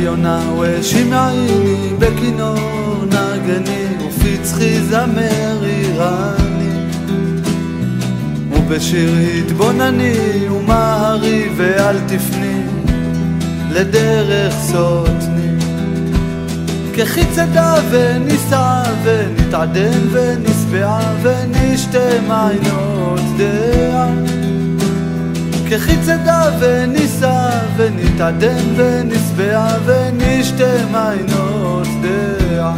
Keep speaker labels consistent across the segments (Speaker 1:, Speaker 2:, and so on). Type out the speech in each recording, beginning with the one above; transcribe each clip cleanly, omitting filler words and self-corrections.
Speaker 1: יונה ושמעיני בכינור נגני ופצחי זמר איראני ובשיר התבונני ומהרי ואל תפני לדרך סוטני כחי צדה וניסעה ונתעדן ונסבעה ונשתה מעיינות דעה כחי צדה וניסעה ונתעדן ונסבעה ונשתה מעיינות דעה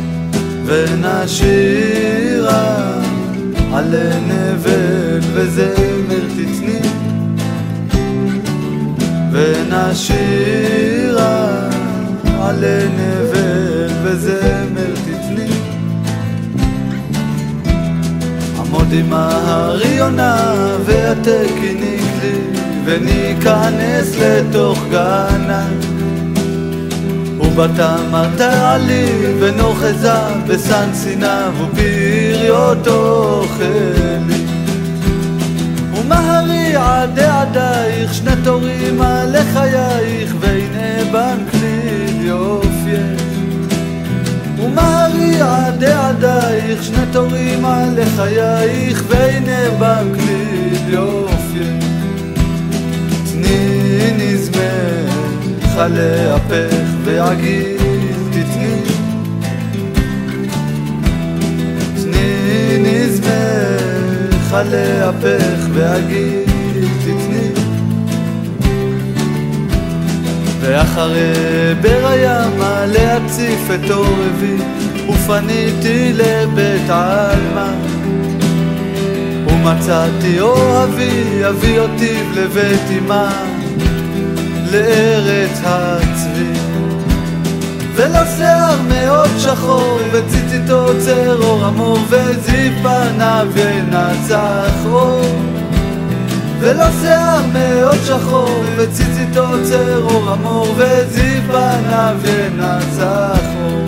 Speaker 1: ונשירה עלי נבל וזמר תתני ונשירה עלי נבל וזמר תתני עמוד עם ההרי יונה והתקיני כלי וניכנס לתוך גנה ובתמר תעלי ונוחזה בסן סינה ופריות אוכלי ומהרי עדי עדייך שני תורים על חייך והנה בנקליל יופייך ומהרי עדי עדייך שני תורים על חייך והנה בנקליל יופייך תני נזמך עלי אפך ועגיל תתני תני נזמך עלי אפך ועגיל תתני ואחרי בריימה להציף את עורבי ופניתי לבית עלמה ומצאתי אוהבי אבי אותי לבית אמה לארץ הצבי ולא שיער מאוד שחור וציציתו צר אור אמור וזיו פניו ינצח אור ולא שיער מאוד שחור וציציתו צר אור אמור וזיו פניו ינצח אור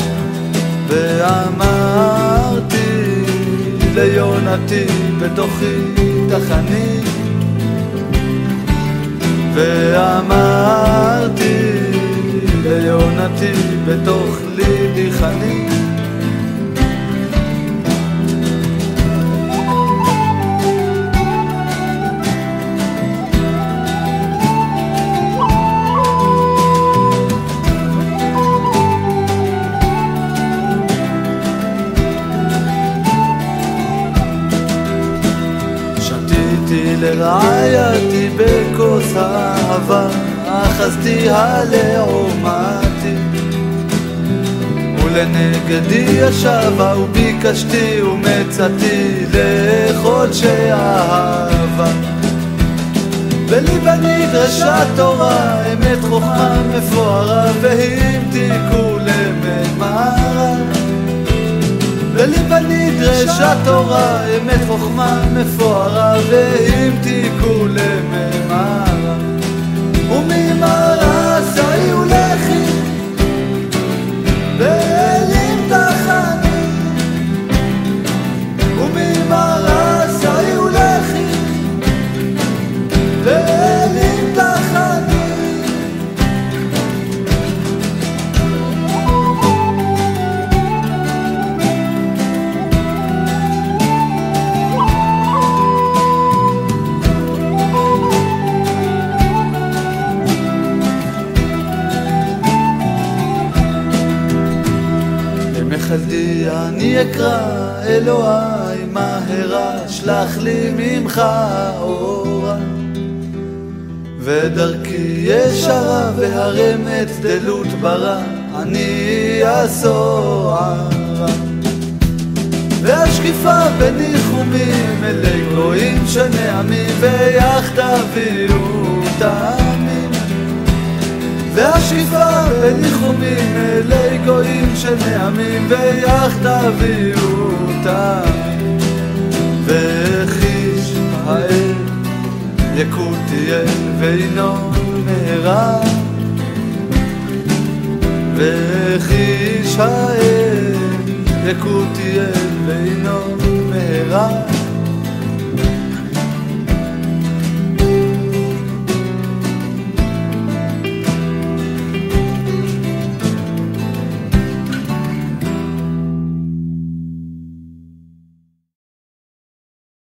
Speaker 1: ואמרתי ליונתי בתוכי תחני ואמרתי ליונתי בתוך ליבי חני לרעייתי בכוס אהבה אחזתי הלעומתי ולנגדי ישבה וביקשתי ומצאתי לאכול שאהבה בליבה נדרשה תורה אמת חוכמה מפוארה והמתיקו לממרה בליבה נדרשה תורה אמת חוכמה מפוארה והמתיקו לממרה וממרה סעי ולכי ואלים תחני וממרה סעי ולכי ואלים תחני חלדי אני אקרא אלוהי מהרה שלח לי ממך אורה ודרכי ישרה והרמת דלות ברא אני אסוע והשקיפה בניחומים אלי גויים שנעמים ויחתביאו תמים והשקיפה בניחומים אלי גויים שנעמים ויחתביאו תמים וחיש האל יקותיאל ואינו מהרה וחיש האל יקותיאל ואינו מהרה